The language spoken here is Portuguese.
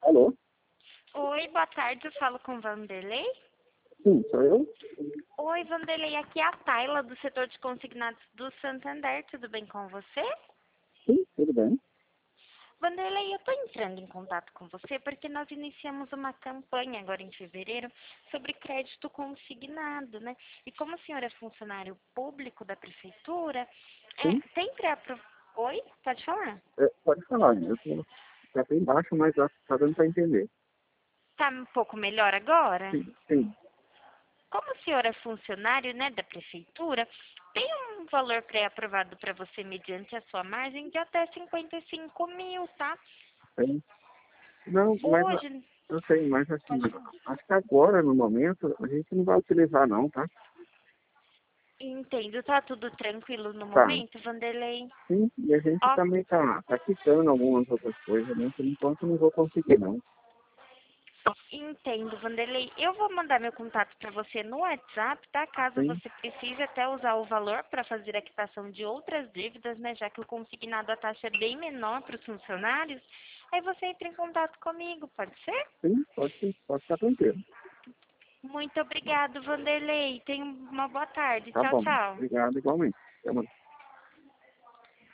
Alô? Oi, boa tarde, eu falo com Vanderlei. Sim, sou eu? Oi, Vanderlei, aqui é a Tayla do setor de consignados do Santander, tudo bem com você? Sim, tudo bem. Vanderlei, eu estou entrando em contato com você porque nós iniciamos uma campanha agora em fevereiro sobre crédito consignado, né? E como o senhor é funcionário público da prefeitura, Sim, sempre Oi, pode falar? pode falar. Eu tô tá bem baixo, mas acho que tá dando para entender. Tá um pouco melhor agora? Sim, sim. Como o senhor é funcionário, né, da prefeitura, tem um valor pré-aprovado para você mediante a sua margem de até 55 mil, tá? Tem. Não, mas Hoje, eu sei, mas assim, pode falar. acho que agora, no momento, a gente não vai utilizar não, tá? Entendo, tá tudo tranquilo no Tá. momento, Vanderlei? Sim, e a gente Ó, também tá quitando algumas outras coisas, né? Por enquanto não vou conseguir não. entendo, Vanderlei. Eu vou mandar meu contato para você no WhatsApp, tá? Caso Sim, você precise até usar o valor para fazer a quitação de outras dívidas, né? Já que o consignado a taxa é bem menor para os funcionários, aí você entra em contato comigo, pode ser? sim, pode ficar tranquilo. Muito obrigado, Vanderlei. Tenha uma boa tarde. Tá Tchau, bom. tchau. Obrigado igualmente. Até mais.